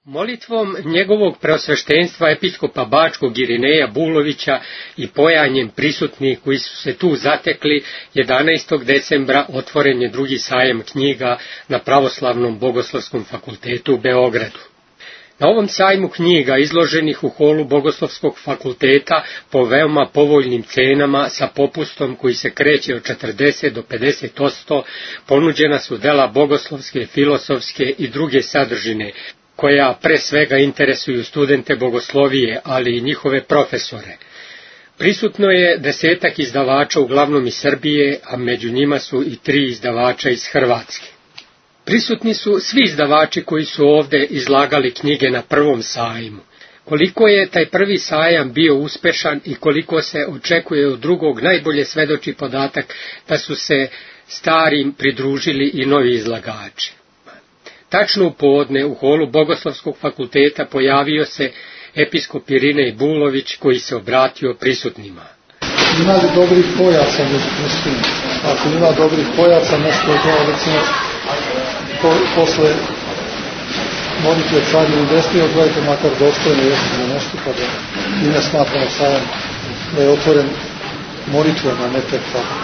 Molitvom njegovog preosveštenstva episkopa Bačkog Irineja Bulovića i pojanjem prisutnih koji su se tu zatekli, 11. decembra otvoren je drugi sajam knjiga na Pravoslavnom Bogoslovskom fakultetu u Beogradu. Na ovom sajmu knjiga izloženih u holu Bogoslovskog fakulteta po veoma povoljnim cenama sa popustom koji se kreće od 40 do 50%, ponuđena su dela bogoslovske, filosofske i druge sadržine, koja pre svega interesuju studente bogoslovije, ali i njihove profesore. Prisutno je 10 izdavača uglavnom iz Srbije, a među njima su i 3 izdavača iz Hrvatske. Prisutni su svi izdavači koji su ovde izlagali knjige na prvom sajmu. Koliko je taj prvi sajam bio uspešan i koliko se očekuje od drugog, najbolje svedoči podatak da su se starim pridružili i novi izlagači. Tačno u podne u holu Bogoslovskog fakulteta pojavio se episkop Irinej Bulović koji se obratio prisutnima. Ima li dobrih pojaca? Mislim, ako ima dobrih pojaca, nešto je to, recimo, posle molitve Carlju u desni, odgledajte makar dostojno jesti za nešto, pa da i ne smatramo sajam da je otvoren molitvama, ne tek tako.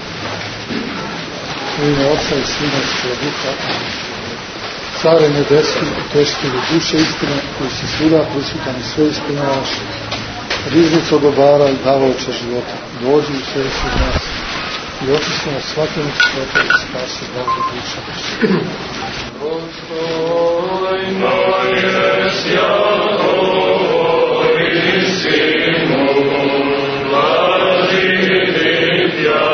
U ime Otca i Sina i Svetoga Duha. Care nebeski, utešitelju duše istine, koji si svuda prisutan i sve ispunjavaš, riznico dobara i davaoče života, dođi u srce nas i očisti nas svakim sveta i spasi Boga duša naša. Dostojno je sjao i sinu, vladi divja,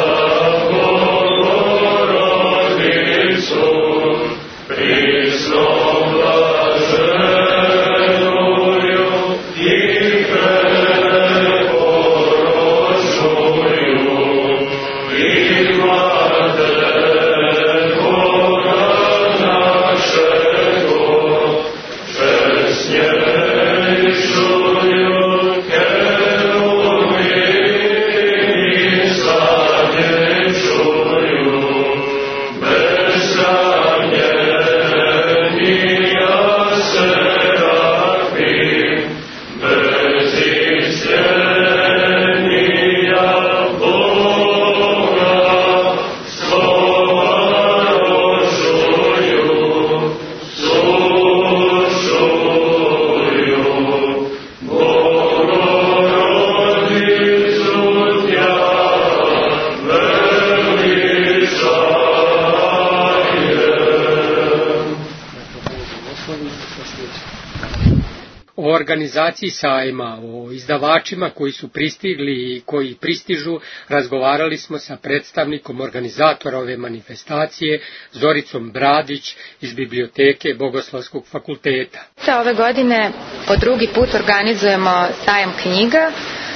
O organizaciji sajma, o izdavačima koji su pristigli i koji pristižu, razgovarali smo sa predstavnikom organizatora ove manifestacije, Zoricom Bradić iz Biblioteke Bogoslovskog fakulteta. Ove godine po drugi put organizujemo sajam knjiga,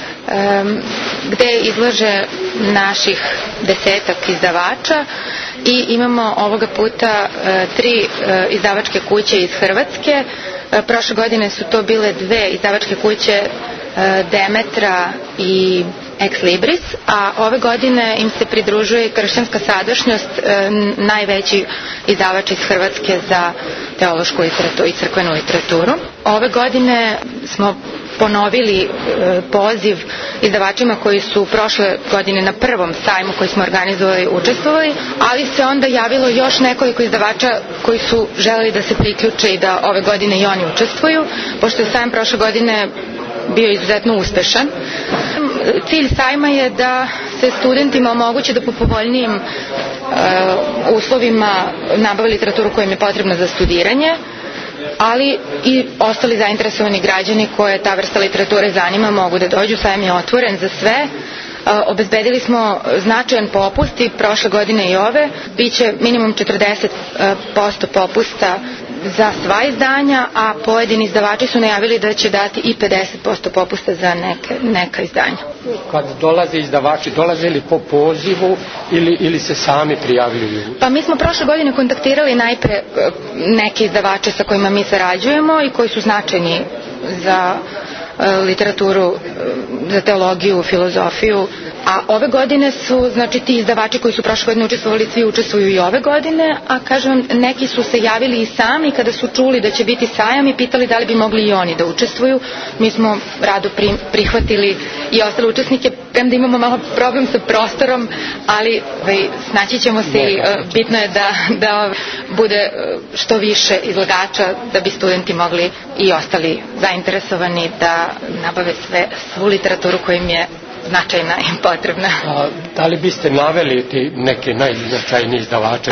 gde izlaže naših 10 izdavača i imamo ovoga puta 3 izdavačke kuće iz Hrvatske. Prošle godine su to bile 2 izdavačke kuće, Demetra i Ex Libris, a ove godine im se pridružuje Kršćanska sadašnjost, najveći izdavač iz Hrvatske za teološku i crkvenu literaturu. Ove godine smo ponovili poziv izdavačima koji su prošle godine na prvom sajmu koji smo organizovali učestvovali, ali se onda javilo još nekoliko izdavača koji su želeli da se priključe i da ove godine i oni učestvuju, pošto je sajam prošle godine bio izuzetno uspešan. Cilj sajma je da se studentima omogući da po povoljnijim uslovima nabave literaturu koja im je potrebna za studiranje, ali i ostali zainteresovani građani koje ta vrsta literature zanima mogu da dođu. Sajam je otvoren za sve. Obezbedili smo značajan popust i prošle godine i ove. Biće minimum 40% popusta za sva izdanja, a pojedini izdavači su najavili da će dati i 50% popusta za neka izdanja. Kad dolaze izdavači, dolaze li po pozivu ili se sami prijavljuju? Pa mi smo prošle godine kontaktirali najpre neke izdavače sa kojima mi sarađujemo i koji su značajni za literaturu za teologiju, filozofiju, a ove godine su, znači, ti izdavači koji su prošle godine učestvovali, svi učestvuju i ove godine, a kažem, neki su se javili i sami kada su čuli da će biti sajam i pitali da li bi mogli i oni da učestvuju. Mi smo rado prihvatili i ostale učesnike, premda imamo malo problem sa prostorom, ali snaći ćemo se i bitno je da bude što više izlagača, da bi studenti mogli i ostali zainteresovani da nabave svu literaturu koja im je značajna i potrebna. A da li biste naveli ti neke najznačajnije izdavače?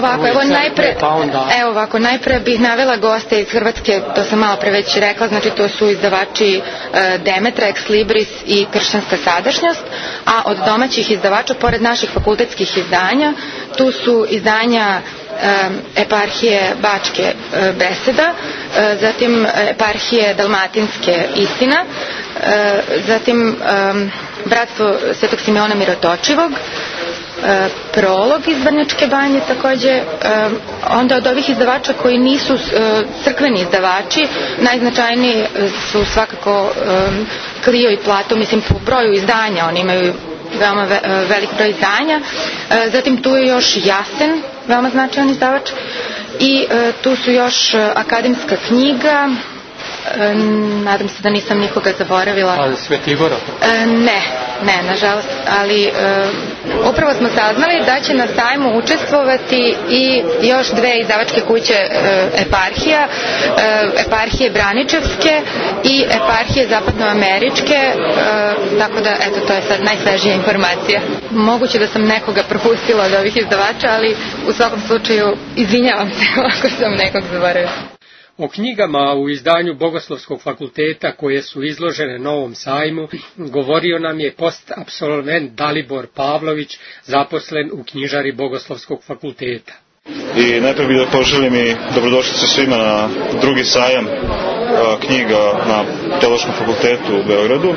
Ovako, najpre bih navela goste iz Hrvatske, to sam malo pre već rekla, znači to su izdavači Demetra, Ex Libris i Kršćanska sadašnjost, a od domaćih izdavača, pored naših fakultetskih izdanja, tu su izdanja Eparhije Bačke Beseda, zatim Eparhije Dalmatinske Istina, zatim Bratstvo Svetog Simeona Mirotočivog, Prolog iz Vrnjačke Banje takođe. Onda od ovih izdavača koji nisu crkveni izdavači, najznačajniji su svakako Klio i Plato, mislim po broju izdanja, oni imaju veoma velik broj izdanja. Zatim tu je još Jasen, veoma značajan izdavač, i tu su još Akademska knjiga, nadam se da nisam nikoga zaboravila. Svetigorov? Ne, nažalost, ali upravo smo saznali da će na sajmu učestvovati i još dve izdavačke kuće eparhija, Eparhije Braničevske i Eparhije Zapadnoameričke, tako da, eto, to je sad najsvežija informacija. Moguće da sam nekoga propustila od ovih izdavača, ali u svakom slučaju izvinjavam se ako sam nekog zaboravila. O knjigama u izdanju Bogoslovskog fakulteta koje su izložene na ovom sajmu govorio nam je postapsolvent Dalibor Pavlović, zaposlen u knjižari Bogoslovskog fakulteta. I najprije bih da poželim i dobrodošlicu svima na drugi sajam knjiga na Teološkom fakultetu u Beogradu.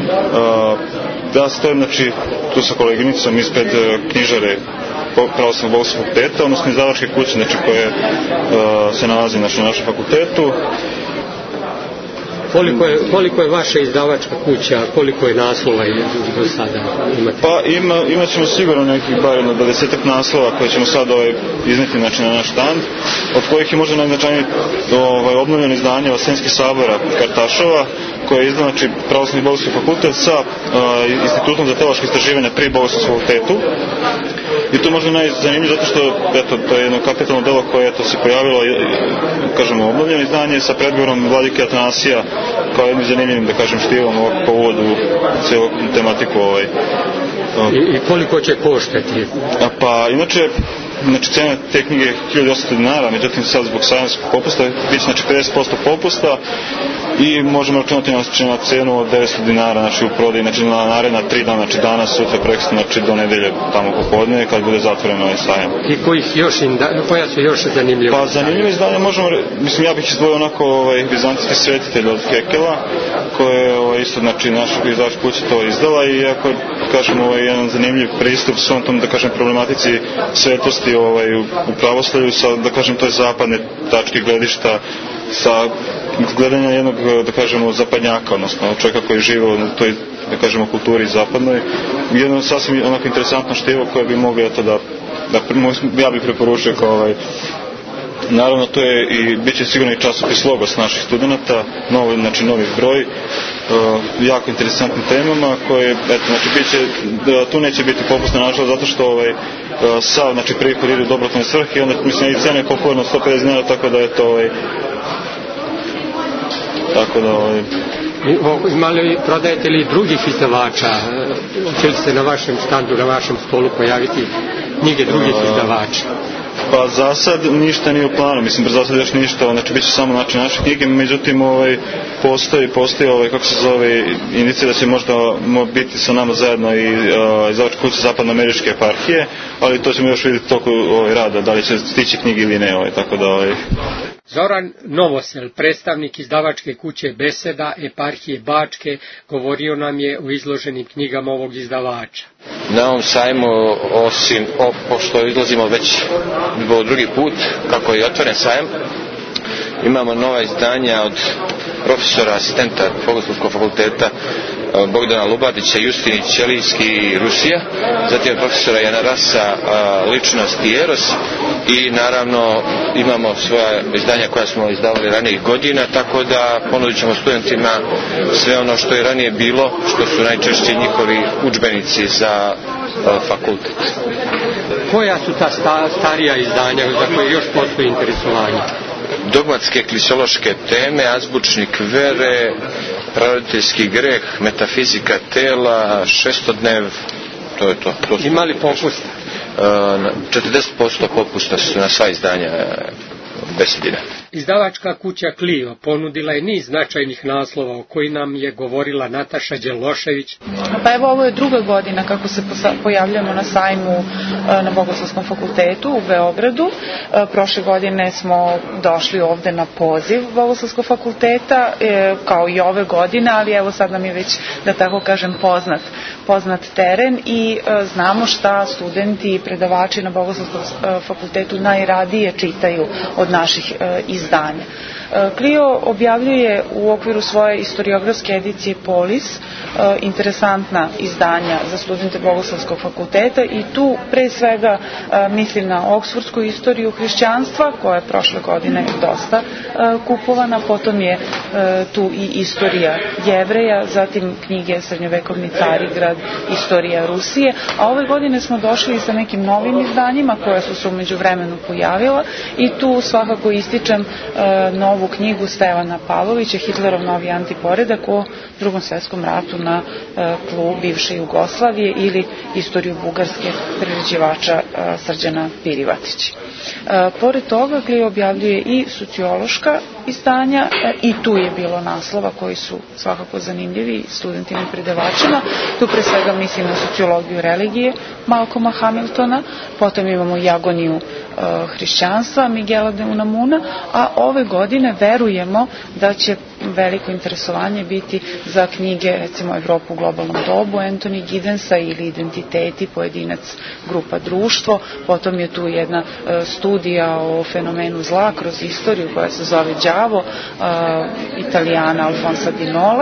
Da stojim, znači, tu sa koleginicom ispred knjižare Pravoslavnog Bogoslovskog fakulteta, odnosno izdavačke kuće, znači, koje se nalazi na našem fakultetu. Koliko je vaša izdavačka kuća, koliko je naslova do sada imate? Pa imat ćemo sigurno nekih bar 20-ak naslova koje ćemo sad izneti, znači, na naš štand, od kojih je možda najznačajnije obnovljeno izdanje Vaseljenskih sabora Kartašova, koje je izdano, znači, Pravoslavni Bogoslovski fakultet sa Institutom za teološko istraživanje pri Bogoslovskom fakultetu. I to možda najzanimljivije zato što, eto, to je jedno kapitalno delo koje se pojavilo, kažemo, obnovljeno izdanje sa predgovorom Vladike Atanasija, kao jednim zanimljivim, da kažem, štivom po uvodu u cijelu tematiku. I koliko će koštati? Pa, inače, cena te knjige je 1800 dinara, međutim sad zbog sajamskog popusta bit će, znači, 50% popusta i možemo računati na cenu od 900 dinara, znači, u prodaji, znači, na naredna 3 dana, znači danas, sutra, prekosutra, znači do nedelje tamo popodne kad bude zatvoren ovaj sajam. I koja su još zanimljiva? Pa zanimljiva izdanja možemo, mislim, ja bih izdvojio onako Vizantijski svetitelj od Kekela, koje je isto, znači, naša izdavačka kuća to izdala, i ako kažemo jedan zanimljiv pristup svom tom, da kažem, problematici svetosti u pravoslavlju sa, da kažem, toj zapadne tačke gledišta, sa gledanja jednog, da kažemo, zapadnjaka, odnosno čovjeka koji žive u toj, da kažemo, kulturi zapadnoj, jedno sasvim onako interesantno štivo koje bi mogli, eto, da ja bih preporučio kao naravno, to je i bit će sigurno i časopis Logos naših studenta, novi broj, jako interesantnim temama koje, eto, znači, tu neće biti popusno, nažalost, zato što sav, znači, prihod ide u dobrotvorne svrhe i onda, mislim, i cena je popularno 150 dinara, tako da je to Prodajete li drugih izdavača? Hoće li se na vašem štandu, na vašem stolu pojaviti knjige drugih izdavača? Pa za sad ništa nije u planu, mislim, za sad još ništa, znači bit će samo, znači, naše knjige, međutim postoji kako se zove, indicija da će možda biti sa nama zajedno i izdavačka kuća Zapadnoameričke eparhije, ali to ćemo još vidjeti toliko rada, da li će stići knjige ili ne, tako da Zoran Novosel, predstavnik izdavačke kuće Beseda Eparhije Bačke, govorio nam je o izloženim knjigama ovog izdavača. Na ovom sajmu, osim pošto izlazimo već drugi put, kako je otvoren sajam, imamo nova izdanja od profesora, asistenta Bogoslovskog fakulteta Bogdana Lubadića, Justinić, Ćelijski, Rusija, zatim profesora Jana Rasa, Ličnost i Eros, i naravno imamo svoja izdanja koja smo izdavali ranijih godina, tako da ponudit ćemo studentima sve ono što je ranije bilo, što su najčešće njihovi udžbenici za fakultet. Koja su ta starija izdanja za koje još postoji interesovanje? Dogmatske eklisološke teme, azbučnik vere, praroditeljski greh, metafizika tela, šestodnev, to je to. Ima li popusta? 40% popusta su na sva izdanja besedina. Izdavačka kuća Clio ponudila je niz značajnih naslova o koji nam je govorila Nataša Đelošević. Pa evo, ovo je druga godina kako se pojavljamo na sajmu na Bogoslovskom fakultetu u Beogradu. Prošle godine smo došli ovde na poziv Bogoslovskog fakulteta, kao i ove godine, ali evo sad nam je već, da tako kažem, poznat teren i znamo šta studenti i predavači na Bogoslovskom fakultetu najradije čitaju od naših izdanja. Clio objavljuje u okviru svoje istoriografske edicije Polis interesantna izdanja za studente Bogoslovskog fakulteta i tu pre svega mislim na oksfordsku istoriju hrišćanstva koja je prošle godine dosta kupovana, potom je tu i istorija Jevreja, zatim knjige Srednjovekovni Carigrad, istorija Rusije, a ove godine smo došli sa nekim novim izdanjima koja su se u međuvremenu pojavila i tu svakako ističem novu knjigu Stevana Pavlovića, Hitlerov novi antiporedak o Drugom svjetskom ratu na tlu bivše Jugoslavije ili istoriju Bugarske priređivača Srđana Pirivatića. Pored toga Clio objavljuje i sociološka izdanja i tu je bilo naslova koji su svakako zanimljivi studentima i predavačima. Tu pre svega mislim na sociologiju religije Malcolma Hamiltona, potom imamo i agoniju hrišćanstva Miguela de Unamuna, a ove godine verujemo da će veliko interesovanje biti za knjige, recimo Evropu u globalnom dobu Anthony Giddensa ili Identiteti, pojedinac, grupa, društvo. Potom je tu jedna studija o fenomenu zla kroz istoriju koja se zove Đavo, Italijana Alfonsa Di Nole.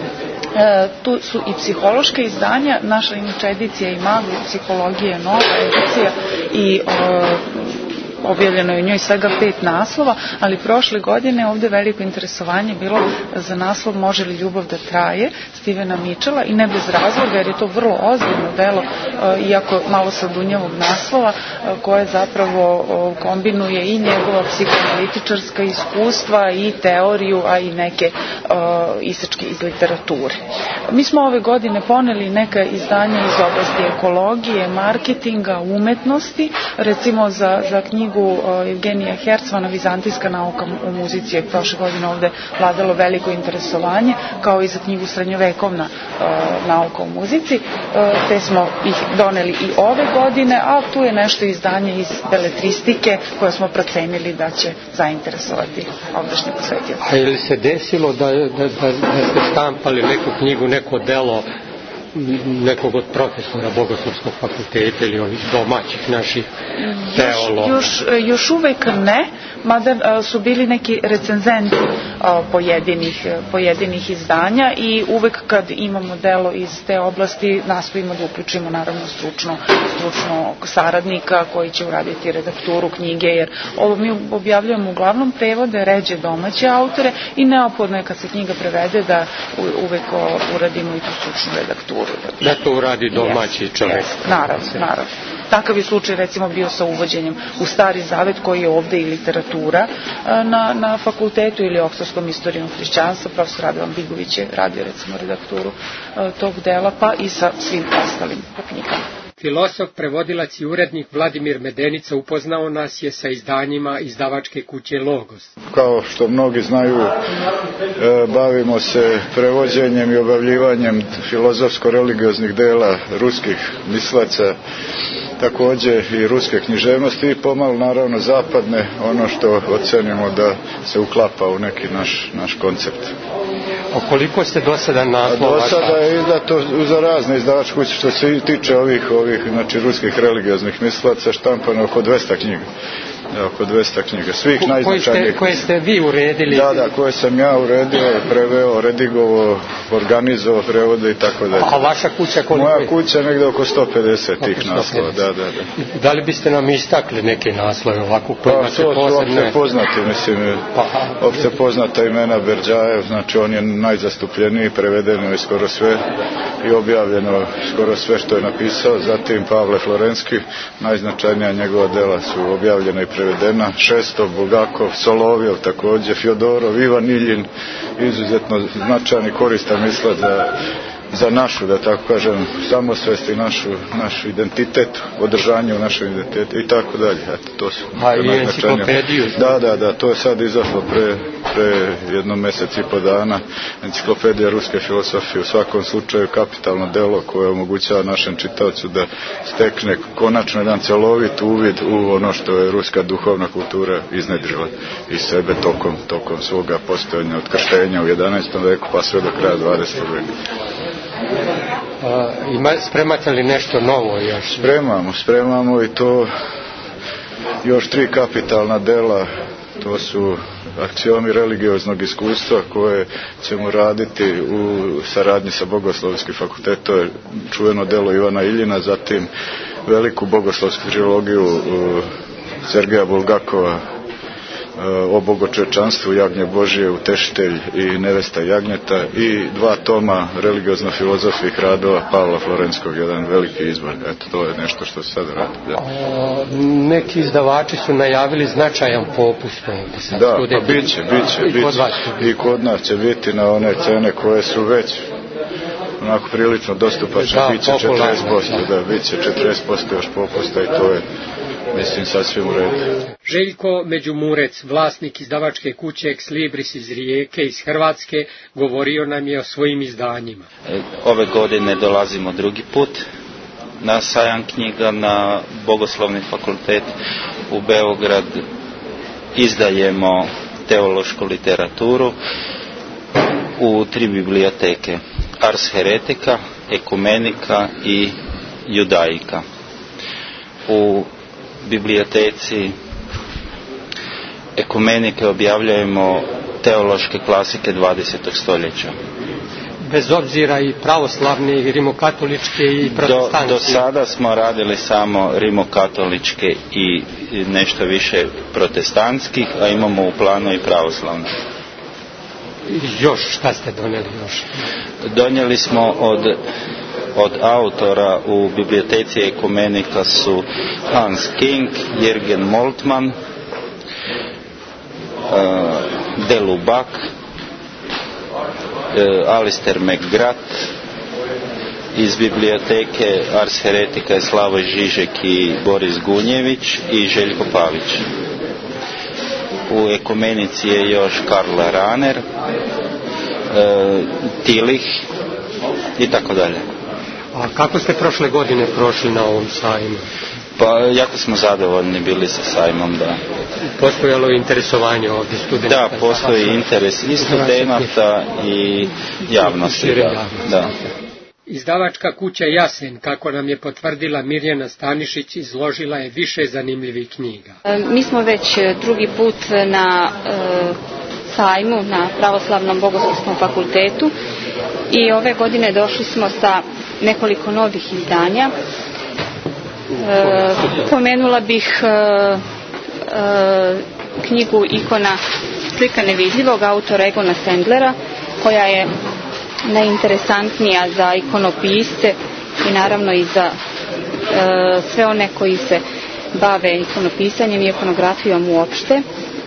Tu su i psihološke izdanja, naša inače edicija i Magli, psihologija je nova edicija i objavljeno je u njoj svega 5 naslova, ali prošle godine ovde veliko interesovanje bilo za naslov Može li ljubav da traje, Stevena Mitchella, i ne bez razloga jer je to vrlo ozbiljno delo, iako malo sadunjavog naslova, koje zapravo kombinuje i njegova psihoanalitičarska iskustva i teoriju, a i neke isečke iz literature. Mi smo ove godine poneli neka izdanja iz oblasti ekologije, marketinga, umetnosti, recimo za knjigu Evgenija Hercvana Vizantijska nauka u muzici je prošle godine ovde vladalo veliko interesovanje, kao i za knjigu Srednjovekovna nauka u muzici, te smo ih doneli i ove godine, a tu je nešto izdanje iz beletristike koje smo procenili da će zainteresovati ovdašnje posvetioce. A je li se desilo da ste štampali neku knjigu, neko delo nekog od profesora Bogoslovskog fakulteta ili ovih domaćih naših teologa? Još uvek ne, mada su bili neki recenzenti pojedinih izdanja i uvek kad imamo delo iz te oblasti nastojimo da uključimo naravno stručno saradnika koji će uraditi redakturu knjige, jer ovo mi objavljujemo uglavnom prevode, ređe domaće autore i neophodno je kad se knjiga prevede da uvek uradimo i tu stručnu redakturu. Da to uradi domaći čovjek. Naravno. Takav je slučaj recimo bio sa uvođenjem u Stari Zavet, koji je ovde i literatura na fakultetu, ili Oksfordskom istorijom hrišćanstva. Profesor Radovan Bigović je radio recimo redakturu tog dela, pa i sa svim ostalim knjigama. Filosof, prevodilac i urednik Vladimir Medenica upoznao nas je sa izdanjima izdavačke kuće Logos. Kao što mnogi znaju, bavimo se prevođenjem i objavljivanjem filozofsko-religioznih dela ruskih mislaca, također i ruske književnosti i pomalo naravno zapadne, ono što ocenimo da se uklapa u neki naš koncept. O koliko ste do sada naslova? Do sada je izdato za razne izdavačke kuće, što se tiče ovih znači ruskih religioznih mislaca, štampano oko 200 knjiga. oko 200 knjiga, svih najznačajnijih. Koje ste vi uredili? Da, koje sam ja uredio, preveo, redigovao, organizovao prevode i tako dalje. A vaša kuća koliko je? Moja kuća negdje oko 150 tih naslova, da. Da li biste nam istakli neke naslove ovako koje imate posebne? To su opće poznati, opće poznata imena Berdjajev, znači on je najzastupljeniji, prevedeno je skoro sve i objavljeno skoro sve što je napisao. Zatim Pavle Florenski, najznačajnija njegova dela su objavljena i prevedena. Šestov, Bulgakov, Solovjev također, Fjodorov, Ivan Iljin, izuzetno značajan i koristan misla za našu, da tako kažem, samosvest i naš identitet, održanje u našem identitetu i tako dalje. Eto, to su i enciklopediju? Da, to je sad izašlo pre jedno mjesec i po dana. Enciklopedija ruske filosofije, u svakom slučaju kapitalno delo koje omogućava našem čitaocu da stekne konačno jedan cjelovit uvid u ono što je ruska duhovna kultura iznedrila iz sebe tokom svoga postojanja od krštenja u 11. veku pa sve do kraja 20. veka. Spremate li nešto novo još? Spremamo i to još 3 kapitalna dela. To su aksiomi religioznog iskustva koje ćemo raditi u saradnji sa Bogoslovskim fakultetom. To je čuveno delo Ivana Iljina, zatim veliku bogoslovsku trilogiju Sergeja Bulgakova o bogočovječanstvu, Jagnje Božije, Utešitelj i Nevesta Jagnjeta i 2 toma religiozno-filozofskih radova Pavla Florenskog, jedan veliki izbor. Eto, to je nešto što se sad radi. Neki izdavači su najavili značajan popust. Da, pa biće. I kod nas će biti na one cene koje su već onako prilično dostupačne, biće 40%, biće 40% još popusta i to je, mislim, sasvim u redu. Željko Međumurec, vlasnik izdavačke kuće Ex Libris iz Rijeke, iz Hrvatske, govorio nam je o svojim izdanjima. Ove godine dolazimo drugi put na sajam knjiga na Bogoslovni fakultet u Beograd. Izdajemo teološku literaturu u 3 biblioteke: Ars Heretica, Ekumenika i Judaika. U biblioteci Ekumenike objavljujemo teološke klasike 20. stoljeća. Bez obzira i pravoslavne, i rimokatoličke i protestantske? Do sada smo radili samo rimokatoličke i nešto više protestantskih, a imamo u planu i pravoslavne. Još šta ste donijeli još? Donijeli smo od autora u biblioteci Ekumenika su Hans King, Jürgen Moltmann, De Lubac, Alistair McGrath. Iz biblioteke Ars Heretica je Slavoj Žižek i Boris Gunjević i Željko Pavić. U Ekumenici je još Karl Rahner, Tillich i tako dalje. A kako ste prošle godine prošli na ovom sajmu? Pa jako smo zadovoljni bili sa sajmom, da. Postojalo je interesovanje ovdje studenta? Da, postoji interes i studenata i javnosti. Da. Izdavačka kuća Jasen, kako nam je potvrdila Mirjana Stanišić, izložila je više zanimljivih knjiga. Mi smo već drugi put na sajmu na Pravoslavnom Bogoslovskom fakultetu i ove godine došli smo sa nekoliko novih izdanja. Pomenula bih knjigu Ikona slika nevidljivog autora Egona Sendlera, koja je najinteresantnija za ikonopisce i naravno i za sve one koji se bave ikonopisanjem i ikonografijom uopšte.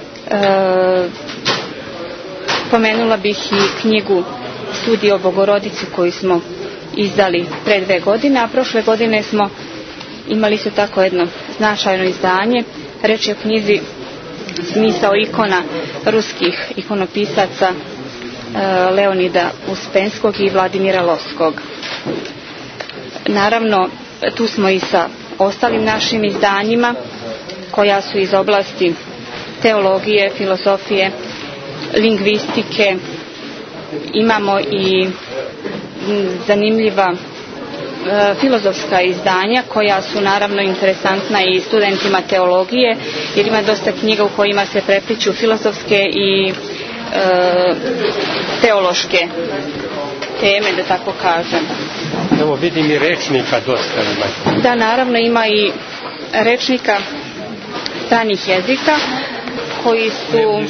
Pomenula bih i knjigu Studije o Bogorodici koju smo izdali pre 2 godine, a prošle godine smo imali se tako jedno značajno izdanje. Reč je o knjizi Smisao ikona ruskih ikonopisaca Leonida Uspenskog i Vladimira Lovskog. Naravno, tu smo i sa ostalim našim izdanjima koja su iz oblasti teologije, filozofije, lingvistike. Imamo i zanimljiva filozofska izdanja koja su naravno interesantna i studentima teologije, jer ima dosta knjiga u kojima se prepliću filozofske i teološke teme, da tako kažem. Evo vidim i rečnika dosta ima. Da, naravno ima i rečnika stranih jezika koji su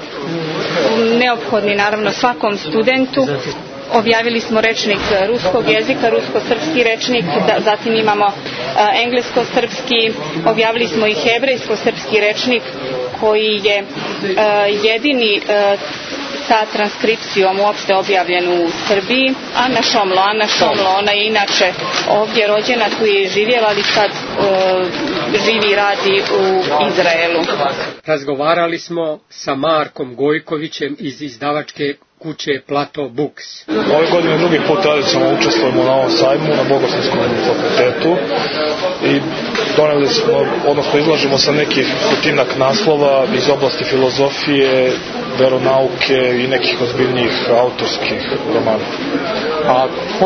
neophodni naravno svakom studentu. Objavili smo rečnik ruskog jezika, rusko-srpski rečnik, zatim imamo englesko-srpski, objavili smo i hebrejsko-srpski rečnik koji je jedini sa transkripcijom uopšte izabavljen u Srbiji. Ana Šomlo, ona je inače ovdje rođena, tu je živjela, ali sad živi i radi u Izraelu. Razgovarali smo sa Markom Gojkovićem iz izdavačke kuće Plato Books. Ove godine drugi put tradicionalno učestvujemo na ovom sajmu na Bogoslovskom fakultetu i doneli smo, odnosno izlažemo sa nekih 100 naslova iz oblasti filozofije, veronauke i nekih ozbiljnijih autorskih romana. A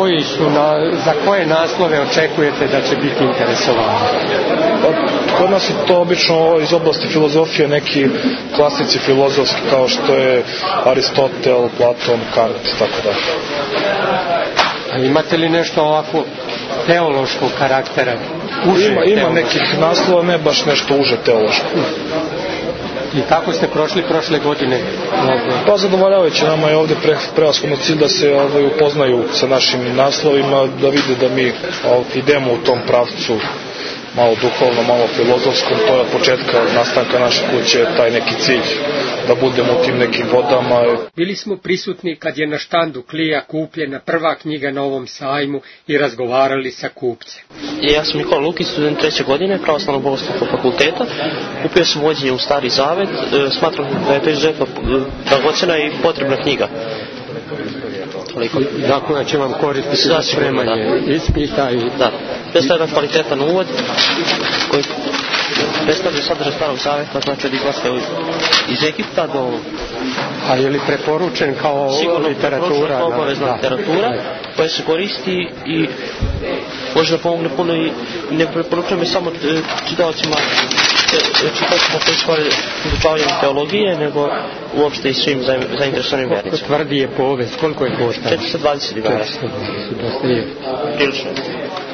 za koje naslove očekujete da će biti interesovani? Kod nas je to obično iz oblasti filozofije neki klasici filozofski kao što je Aristotel, Platon, Kant, tako da. A imate li nešto ovako teološkog karaktera? Ima nekih naslova, ne baš nešto uže teološko. I kako ste prošli prošle godine? Pa zadovoljavajuće, nama je ovdje prevashodno cilj da se upoznaju sa našim naslovima, da vide da mi idemo u tom pravcu, malo duhovno, malo filozofskom. To je od početka nastanka naše kuće taj neki cilj, da budemo u tim nekim vodama. Bili smo prisutni kad je na štandu Klija kupljena prva knjiga na ovom sajmu i razgovarali sa kupcem. Ja sam Nikola Lukić, student 3. godine Pravoslavnog bogoslovskog fakulteta. Kupio sam Uvođenje u Stari Zavet. Smatram da je to izuzetno dragocjena i potrebna knjiga. Dakle, će vam koristiti za spremanje ispita i... Da, predstavlja jedan kvalitetan uvod koji predstavlja sadržaj Starog Zaveta, znači od izlaska iz Egipta do... A je li preporučen kao sigurno literatura? Sigurno obavezna literatura koja se koristi i može da pomogne puno i ne preporučujem je samo čitavcima koji se bave izučavanjem teologije, nego uopšte i svim zainteresovanim vernicima. Kako tvrdi je povest, koliko je koštao? 420 dinara. Dosta je. Prilično.